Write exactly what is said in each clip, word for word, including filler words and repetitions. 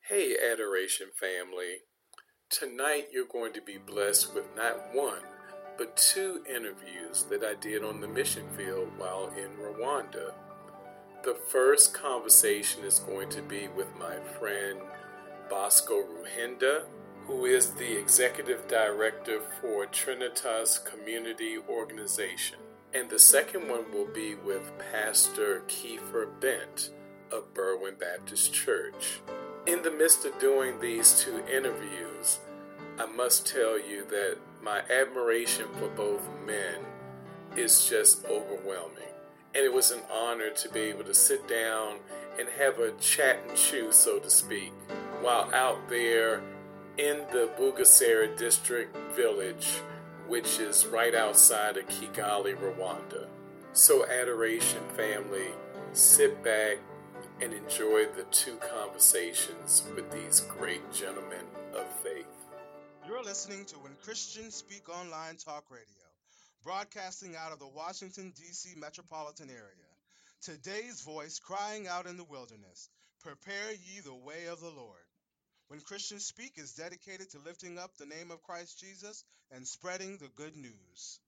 Hey, Adoration family. Tonight you're going to be blessed with not one, but two interviews that I did on the mission field while in Rwanda. The first conversation is going to be with my friend Bosco Ruhinda, who is the Executive Director for Trinitas Community Organization. And the second one will be with Pastor Kiefer Bent of Berwyn Baptist Church. In the midst of doing these two interviews, I must tell you that my admiration for both men is just overwhelming. And it was an honor to be able to sit down and have a chat and chew, so to speak, while out there in the Bugesera District Village, which is right outside of Kigali, Rwanda. So, Adoration family, sit back and enjoy the two conversations with these great gentlemen of faith. You're listening to When Christians Speak Online Talk Radio, broadcasting out of the Washington, D C metropolitan area. Today's voice crying out in the wilderness, prepare ye the way of the Lord. When Christians Speak is dedicated to lifting up the name of Christ Jesus and spreading the good news.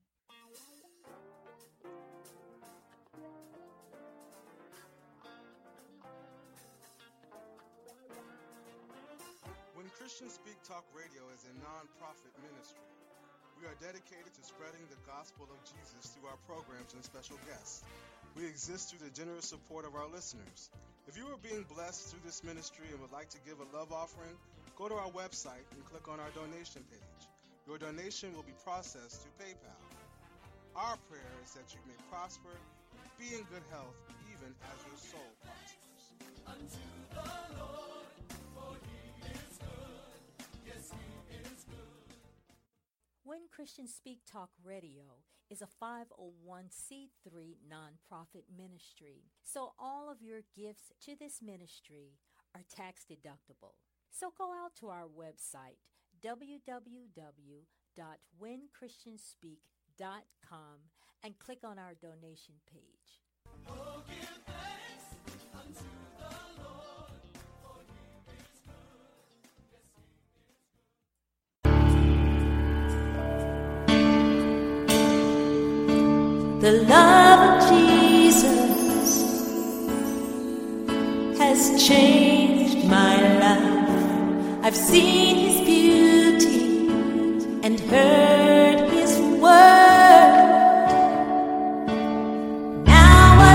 When Christians Speak Talk Radio is a non-profit ministry. We are dedicated to spreading the gospel of Jesus through our programs and special guests. We exist through the generous support of our listeners. If you are being blessed through this ministry and would like to give a love offering, go to our website and click on our donation page. Your donation will be processed through PayPal. Our prayer is that you may prosper, be in good health, even as your soul prospers. Unto the Lord, for he is good. Yes, he is good. When Christians Speak Talk Radio is a five oh one c three nonprofit ministry, so all of your gifts to this ministry are tax deductible. So go out to our website, w w w dot when christians speak dot com, and click on our donation page. Oh, give thanks unto the Lord, for he is good. Yes, he is good. The love of Jesus has changed my life. I've seen his beauty and heard his word. Now I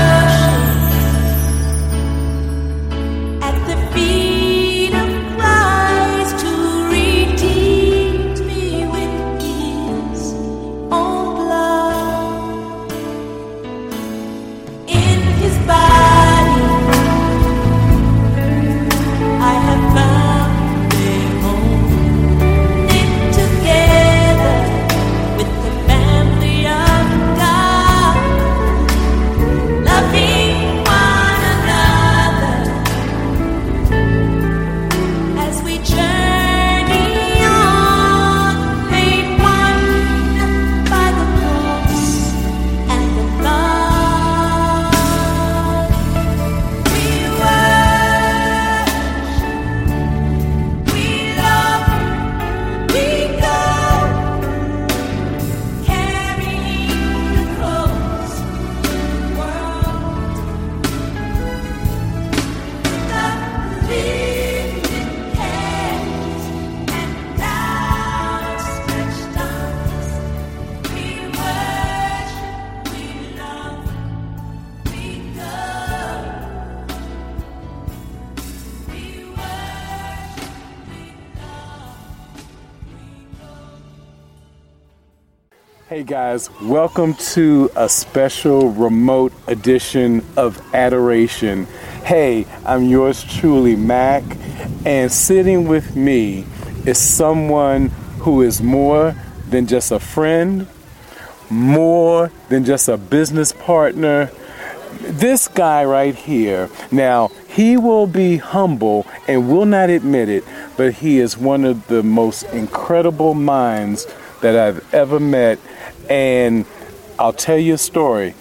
worship at the feet of Christ, who redeemed me with his own blood. In his body I have found a home, knit together with the family of God, loving one another as we journey on, made one by the cross and the blood. We worship, we love, we go, carrying the cross to the world. The lifted hands and outstretched arms. We worship, we love, we go. We worship, we love, we go. Hey guys, welcome to a special remote edition of Adoration. Hey, I'm yours truly, Mac, and sitting with me is someone who is more than just a friend, more than just a business partner. This guy right here, now, he will be humble and will not admit it, but he is one of the most incredible minds that I've ever met. And I'll tell you a story.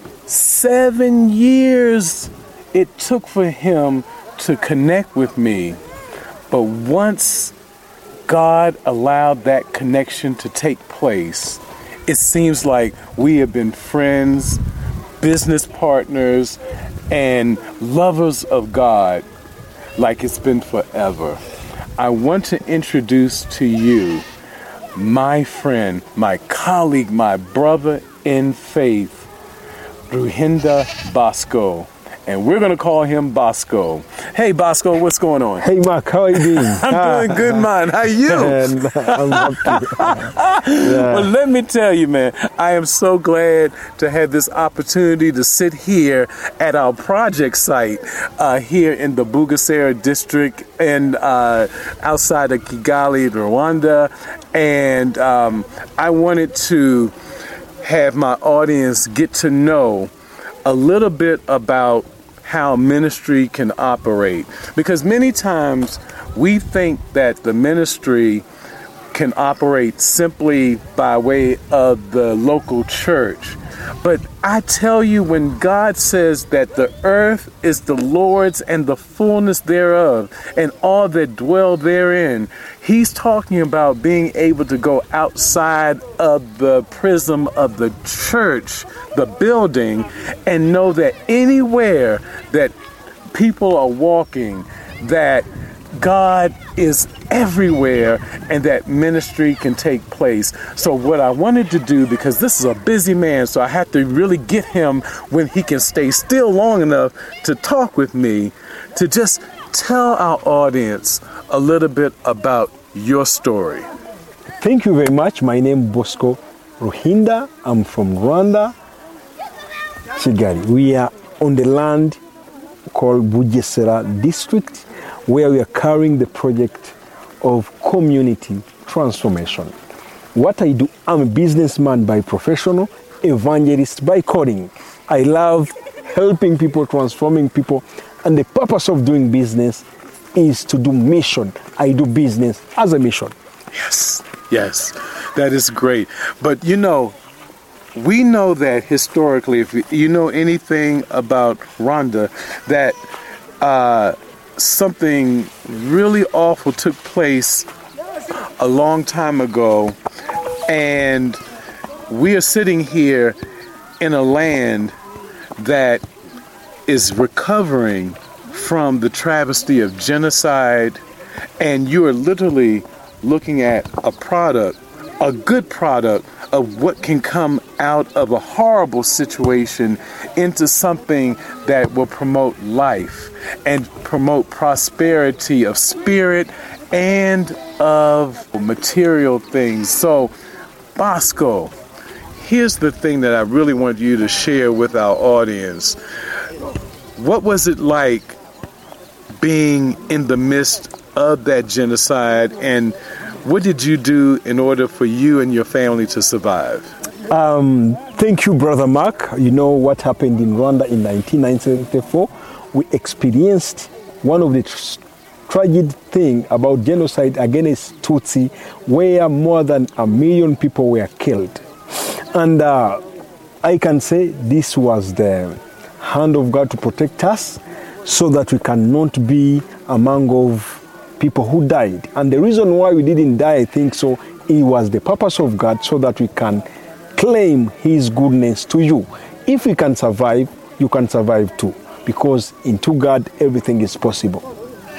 Seven years it took for him to connect with me. But once God allowed that connection to take place, it seems like we have been friends, business partners, and lovers of God like it's been forever. I want to introduce to you my friend, my colleague, my brother in faith, Ruhinda Bosco. And we're going to call him Bosco. Hey, Bosco, what's going on? Hey, Mark, how are you doing? I'm doing good, man. How are you? And I'm happy. Yeah. Well, let me tell you, man, I am so glad to have this opportunity to sit here at our project site uh, here in the Bugesera district and uh, outside of Kigali, Rwanda. And um, I wanted to have my audience get to know a little bit about how ministry can operate, because many times we think that the ministry can operate simply by way of the local church. But I tell you, when God says that the earth is the Lord's and the fullness thereof and all that dwell therein, he's talking about being able to go outside of the prism of the church, the building, and know that anywhere that people are walking, that God is everywhere and that ministry can take place. So what I wanted to do, because this is a busy man, so I have to really get him when he can stay still long enough to talk with me, to just tell our audience a little bit about your story. Thank you very much. My name is Bosco Ruhinda. I'm from Rwanda, Kigali. We are on the land called Bugesera district, where we are carrying the project of community transformation. What I do, I'm a businessman by professional, evangelist by calling. I love helping people, transforming people, and the purpose of doing business is to do mission. I do business as a mission. Yes, yes, that is great. But you know, we know that historically, if you know anything about Rwanda, that uh, something really awful took place a long time ago, and we are sitting here in a land that is recovering from the travesty of genocide, and you are literally looking at a product, a good product of what can come out of a horrible situation into something that will promote life and promote prosperity of spirit and of material things. So, Bosco, here's the thing that I really want you to share with our audience. What was it like being in the midst of that genocide, and what did you do in order for you and your family to survive? Um, thank you, Brother Mark. You know what happened in Rwanda in nineteen seventy-four? We experienced one of the tr- tragic things about genocide against Tutsi, where more than a million people were killed. And uh, I can say this was the hand of God to protect us so that we cannot be among of people who died. And the reason why we didn't die, I think so, it was the purpose of God so that we can claim His goodness to you. If we can survive, you can survive too, because into God, everything is possible.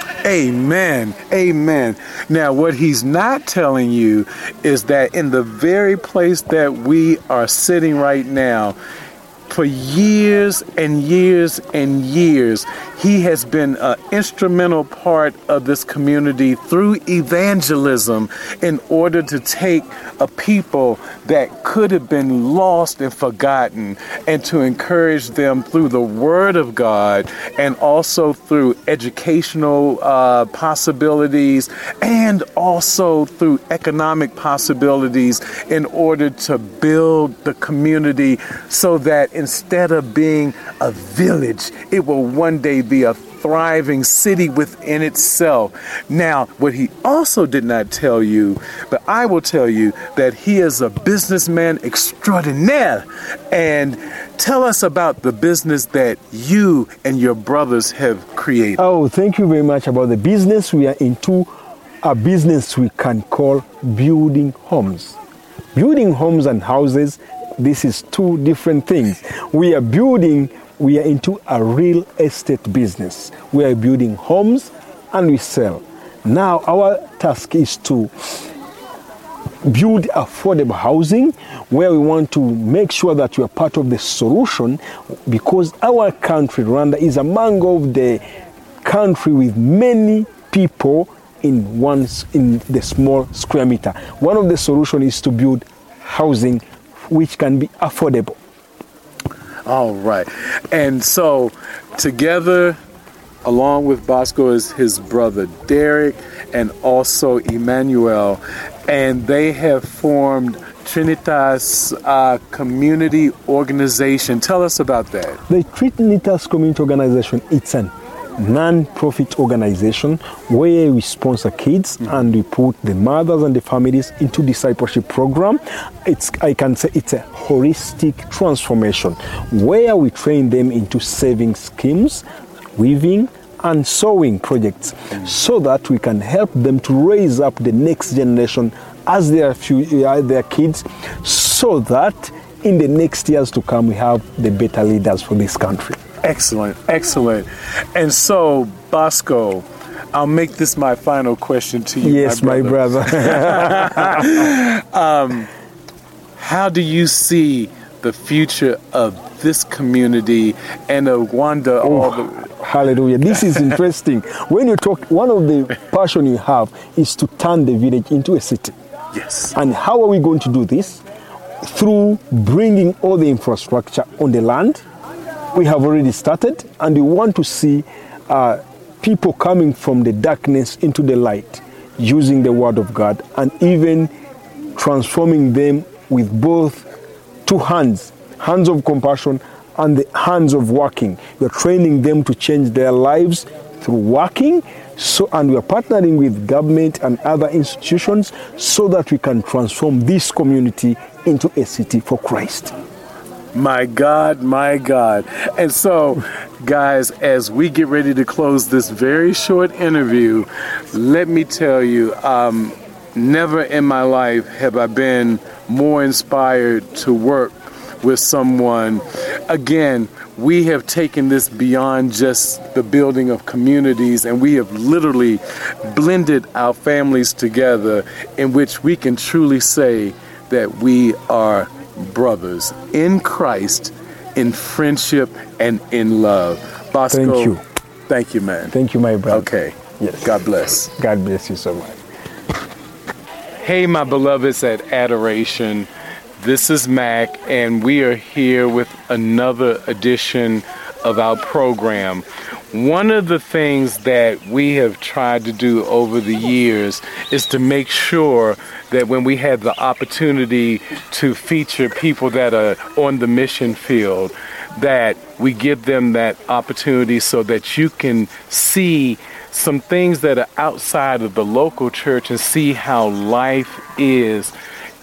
Amen. Amen. Now, what he's not telling you is that in the very place that we are sitting right now, for years and years and years, he has been an instrumental part of this community through evangelism in order to take a people that could have been lost and forgotten and to encourage them through the Word of God and also through educational uh, possibilities and also through economic possibilities in order to build the community so that instead of being a village, it will one day be a thriving city within itself. Now, what he also did not tell you, but I will tell you, that he is a businessman extraordinaire. And tell us about the business that you and your brothers have created. Oh, thank you very much. About the business, we are into a business we can call building homes. Building homes and houses, this is two different things. We are building, we are into a real estate business. We are building homes and we sell. Now our task is to build affordable housing, where we want to make sure that we are part of the solution, because our country, Rwanda, is among of the country with many people in one in the small square meter. One of the solutions is to build housing which can be affordable. All right. And so together, along with Bosco, is his brother Derek and also Emmanuel, and they have formed Trinitas uh, Community Organization. Tell us about that. The Trinitas Community Organization, it's a non-profit organization where we sponsor kids mm-hmm. and we put the mothers and the families into discipleship program. It's, I can say it's a holistic transformation where we train them into saving schemes, weaving, and sewing projects, mm-hmm. so that we can help them to raise up the next generation as their, few, uh, their kids, so that in the next years to come we have the better leaders for this country. Excellent, excellent. And so, Bosco, I'll make this my final question to you. Yes, my brother. My brother. um, how do you see the future of this community and of Rwanda? Oh, all the... Hallelujah. This is interesting. When you talk, one of the passion you have is to turn the village into a city. Yes. And how are we going to do this? Through bringing all the infrastructure on the land. We have already started, and we want to see uh, people coming from the darkness into the light, using the Word of God, and even transforming them with both two hands, hands of compassion and the hands of working. We're training them to change their lives through working, so, and we're partnering with government and other institutions so that we can transform this community into a city for Christ. My God, my God. And so, guys, as we get ready to close this very short interview, let me tell you, um, never in my life have I been more inspired to work with someone. Again, we have taken this beyond just the building of communities, and we have literally blended our families together in which we can truly say that we are brothers in Christ, in friendship, and in love. Bosco, thank you. Thank you, man. Thank you, my brother. Okay. Yes. God bless. God bless you so much. Hey, my beloveds at Adoration. This is Mac, and we are here with another edition of our program. One of the things that we have tried to do over the years is to make sure that when we have the opportunity to feature people that are on the mission field, that we give them that opportunity so that you can see some things that are outside of the local church and see how life is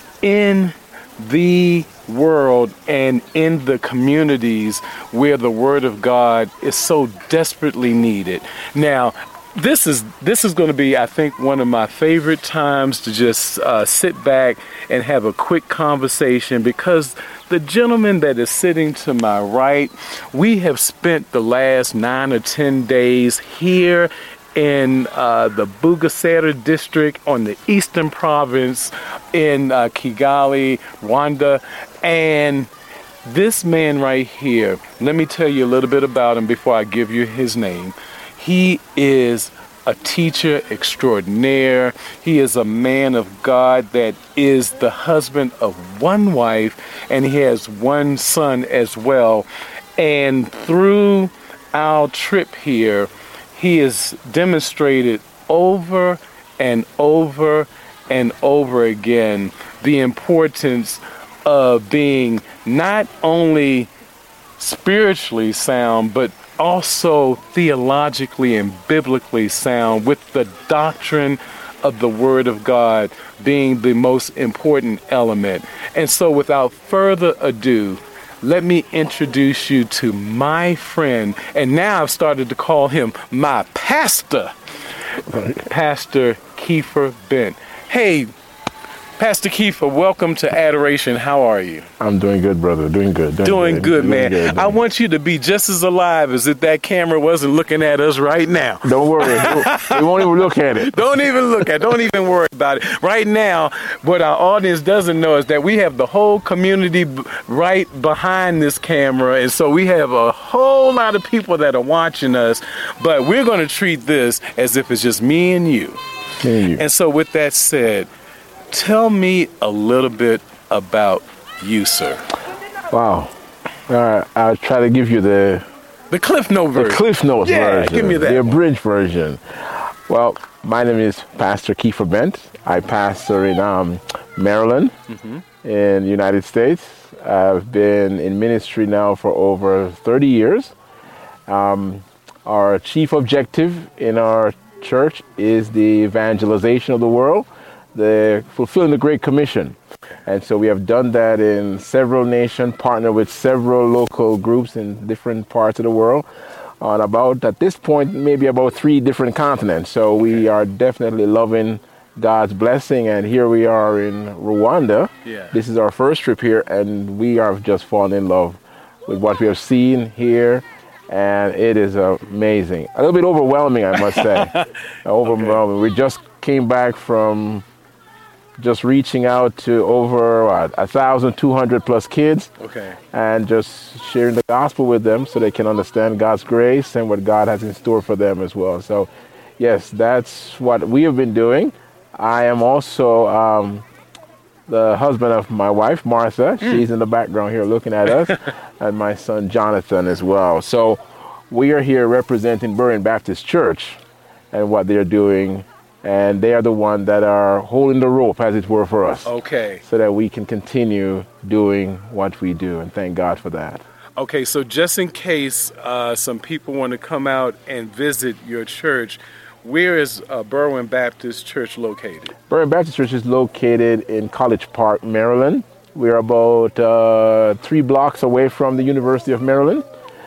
in the world and in the communities where the Word of God is so desperately needed. Now, This is this is going to be, I think, one of my favorite times to just uh, sit back and have a quick conversation, because the gentleman that is sitting to my right, we have spent the last nine or ten days here in uh, the Bugesera district on the eastern province in uh, Kigali, Rwanda, and this man right here, let me tell you a little bit about him before I give you his name. He is a teacher extraordinaire. He is a man of God that is the husband of one wife, and he has one son as well. And through our trip here, he has demonstrated over and over and over again the importance of being not only spiritually sound, but also theologically and biblically sound, with the doctrine of the Word of God being the most important element. And so without further ado, let me introduce you to my friend, and now I've started to call him my pastor, Pastor Kiefer Bent. Hey, Pastor Kiefer, welcome to Adoration. How are you? I'm doing good, brother. Doing good. Doing, doing good, good, man. Doing good, I want you to be just as alive as if that camera wasn't looking at us right now. Don't worry. We won't even look at it. Don't even look at it. Don't even worry about it. Right now, what our audience doesn't know is that we have the whole community b- right behind this camera. And so we have a whole lot of people that are watching us. But we're going to treat this as if it's just me and you. Me and you. And so with that said, tell me a little bit about you, sir. Wow. All right, I'll try to give you the... The Cliff Note version. The Cliff Notes yeah, version. give me that. The one. abridged version. Well, my name is Pastor Kiefer Bent. I pastor in um, Maryland, mm-hmm. in the United States. I've been in ministry now for over thirty years. Um, our chief objective in our church is the evangelization of the world, the fulfilling the Great Commission. And so we have done that in several nations, partnered with several local groups in different parts of the world on about, at this point, maybe about three different continents. So we are definitely loving God's blessing. And here we are in Rwanda. Yeah. This is our first trip here, and we are just falling in love with what we have seen here. And it is amazing. A little bit overwhelming, I must say. Overwhelming. Okay. We just came back from just reaching out to over what, one thousand two hundred plus kids. Okay. And just sharing the gospel with them so they can understand God's grace and what God has in store for them as well. So, yes, that's what we have been doing. I am also um, the husband of my wife, Martha. Mm. She's in the background here looking at us. And my son, Jonathan, as well. So we are here representing Berean Baptist Church and what they're doing. And they are the ones that are holding the rope, as it were, for us. Okay. So that we can continue doing what we do. And thank God for that. Okay, so just in case uh, some people want to come out and visit your church, where is uh, Berean Baptist Church located? Berean Baptist Church is located in College Park, Maryland. We're about uh, three blocks away from the University of Maryland.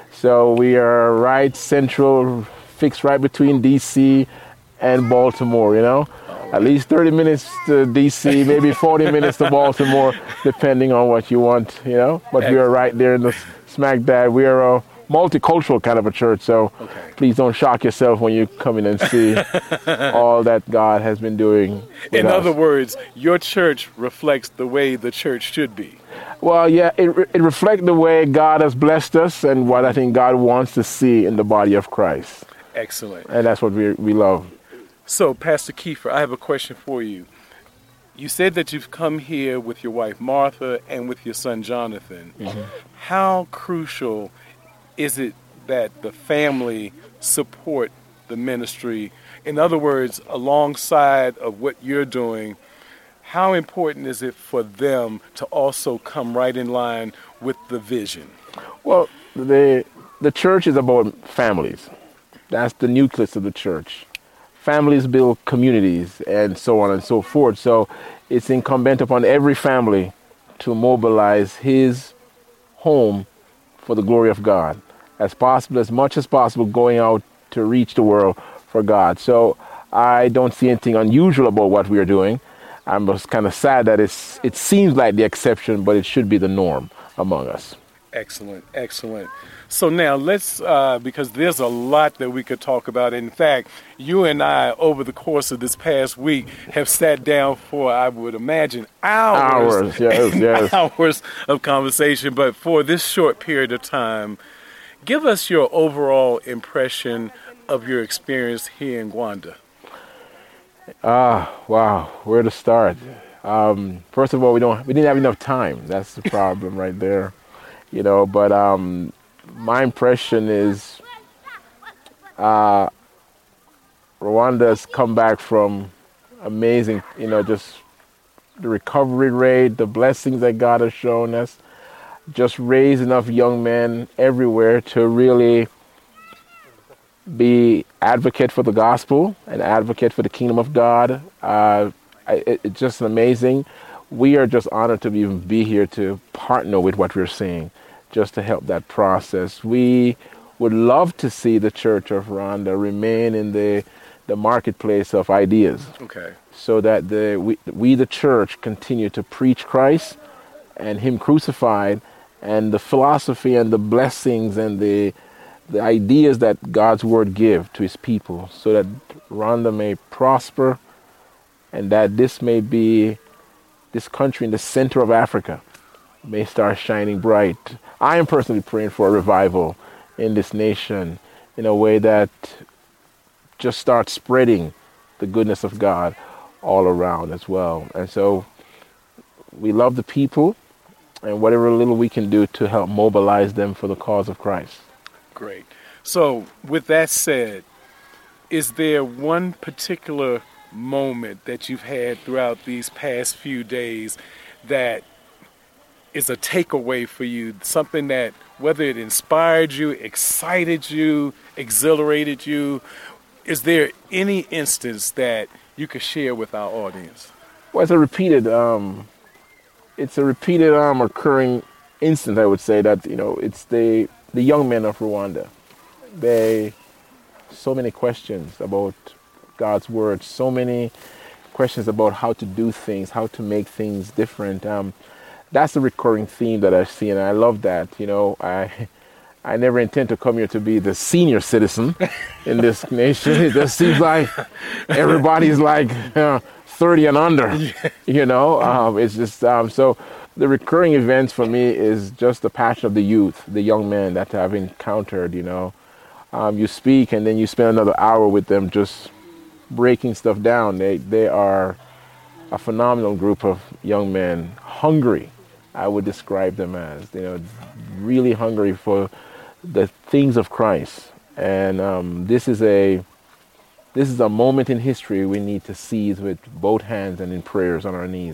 So we are right central, fixed right between D C and Baltimore, you know. Right. At least thirty minutes to D C, maybe forty minutes to Baltimore, depending on what you want, you know. But Excellent. We are right there in the smack dab. We are a multicultural kind of a church, so okay. Please don't shock yourself when you come in and see all that God has been doing with In us. other words, your church reflects the way the church should be. Well, yeah, it, it reflects the way God has blessed us and what I think God wants to see in the body of Christ. Excellent. And that's what we we love. So, Pastor Kiefer, I have a question for you. You said that you've come here with your wife, Martha, and with your son, Jonathan. Mm-hmm. How crucial is it that the family support the ministry? In other words, alongside of what you're doing, how important is it for them to also come right in line with the vision? Well, the the church is about families. That's the nucleus of the church. Families build communities and so on and so forth. So it's incumbent upon every family to mobilize his home for the glory of God, as possible, as much as possible, going out to reach the world for God. So I don't see anything unusual about what we are doing. I'm just kind of sad that it's it seems like the exception, but it should be the norm among us. Excellent, excellent. So now let's, uh, because there's a lot that we could talk about. In fact, you and I, over the course of this past week, have sat down for, I would imagine, hours, hours, yes, yes. hours of conversation. But for this short period of time, give us your overall impression of your experience here in Rwanda. Ah, wow, where to start? Um, first of all, we don't, we didn't have enough time. That's the problem right there, you know. But um, my impression is uh, Rwanda's come back from amazing, you know, just the recovery rate, the blessings that God has shown us, just raised enough young men everywhere to really be advocate for the gospel and advocate for the kingdom of God. Uh, it, it's just amazing. We are just honored to even be here to partner with what we're seeing, just to help that process. We would love to see the Church of Rwanda remain in the the marketplace of ideas. Okay. So that the we, we the church continue to preach Christ and Him crucified, and the philosophy and the blessings and the the ideas that God's word give to His people, so that Rwanda may prosper, and that this may be this country in the center of Africa may start shining bright. I am personally praying for a revival in this nation in a way that just starts spreading the goodness of God all around as well. And so we love the people, and whatever little we can do to help mobilize them for the cause of Christ. Great. So with that said, is there one particular moment that you've had throughout these past few days that is a takeaway for you, something that, whether it inspired you, excited you, exhilarated you, is there any instance that you could share with our audience? Well, it's a repeated, um, it's a repeated um, occurring instance, I would say, that, you know, it's the, the young men of Rwanda. They, so many questions about God's word, so many questions about how to do things, how to make things different. Um, that's a recurring theme that I see, and I love that. You know, I I never intend to come here to be the senior citizen in this nation. It just seems like everybody's like uh, thirty and under, you know. Um, it's just, um, so the recurring events for me is just the passion of the youth, the young men that I've encountered, you know. Um, you speak and then you spend another hour with them just breaking stuff down. They, they are a phenomenal group of young men, hungry, I would describe them as, you know, really hungry for the things of Christ. And um, this is a this is a moment in history we need to seize with both hands and in prayers on our knees.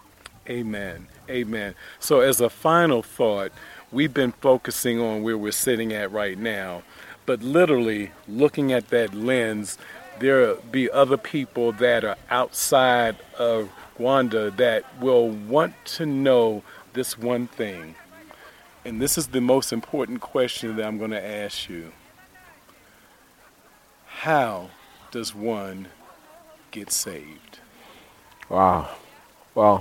Amen. Amen. So as a final thought, we've been focusing on where we're sitting at right now, but literally looking at that lens, there'll be other people that are outside of Rwanda that will want to know this one thing. And this is the most important question that I'm going to ask you. How does one get saved? Wow. Well,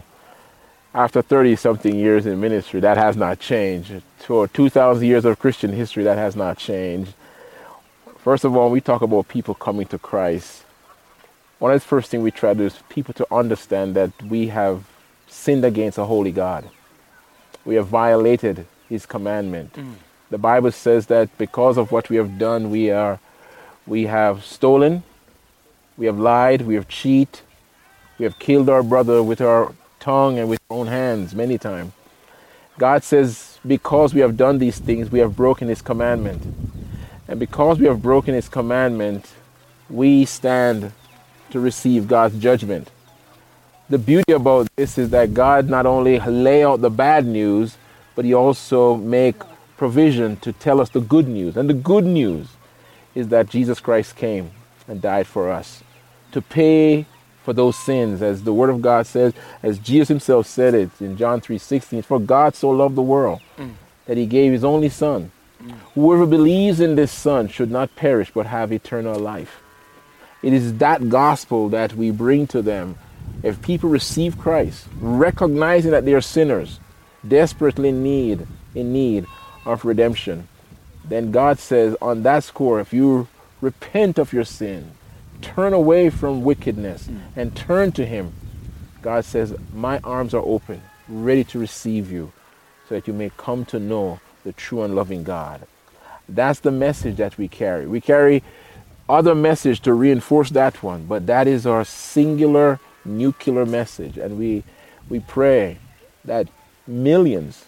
after thirty-something years in ministry, that has not changed. For two thousand years of Christian history, that has not changed. First of all, when we talk about people coming to Christ, one of the first things we try to do is people to understand that we have sinned against a holy God. We have violated His commandment. Mm. The Bible says that because of what we have done, we are, we have stolen, we have lied, we have cheated, we have killed our brother with our tongue and with our own hands many times. God says because we have done these things, we have broken His commandment. And because we have broken His commandment, we stand to receive God's judgment. The beauty about this is that God not only lay out the bad news, but He also make provision to tell us the good news. And the good news is that Jesus Christ came and died for us to pay for those sins, as the Word of God says, as Jesus Himself said it in John three sixteen, for God so loved the world mm. that He gave His only Son. Mm. Whoever believes in this Son should not perish but have eternal life. It is that gospel that we bring to them. If people receive Christ, recognizing that they are sinners, desperately in need, in need of redemption, then God says on that score, if you repent of your sin, turn away from wickedness mm. and turn to Him, God says, my arms are open, ready to receive you, so that you may come to know the true and loving God. That's the message that we carry. We carry other message to reinforce that one, but that is our singular nuclear message. And we we pray that millions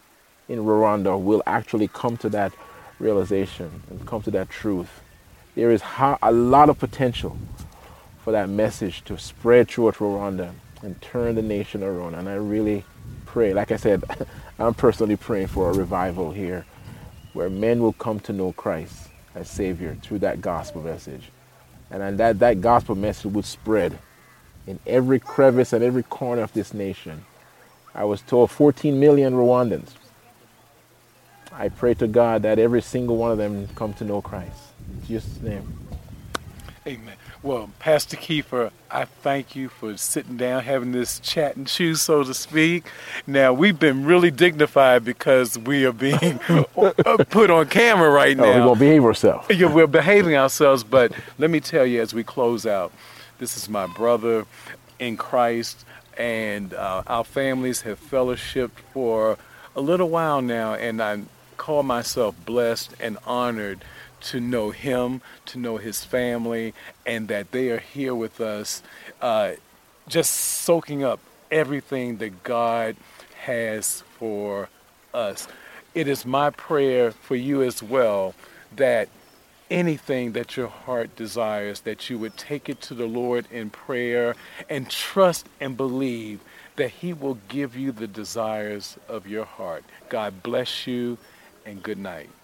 in Rwanda will actually come to that realization and come to that truth. There is a lot of potential for that message to spread throughout Rwanda and turn the nation around. And I really pray, like I said, I'm personally praying for a revival here where men will come to know Christ as Savior through that gospel message. And then that, that gospel message would spread in every crevice and every corner of this nation. I was told fourteen million Rwandans. I pray to God that every single one of them come to know Christ. In Jesus' name. Amen. Well, Pastor Kiefer, I thank you for sitting down, having this chat and chew, so to speak. Now, we've been really dignified because we are being put on camera right now. Oh, we're going to behave ourselves. Yeah, we're behaving ourselves, but let me tell you as we close out, this is my brother in Christ, and uh, our families have fellowshipped for a little while now, and I call myself blessed and honored to know him, to know his family, and that they are here with us, uh, just soaking up everything that God has for us. It is my prayer for you as well that anything that your heart desires, that you would take it to the Lord in prayer and trust and believe that he will give you the desires of your heart. God bless you, and good night.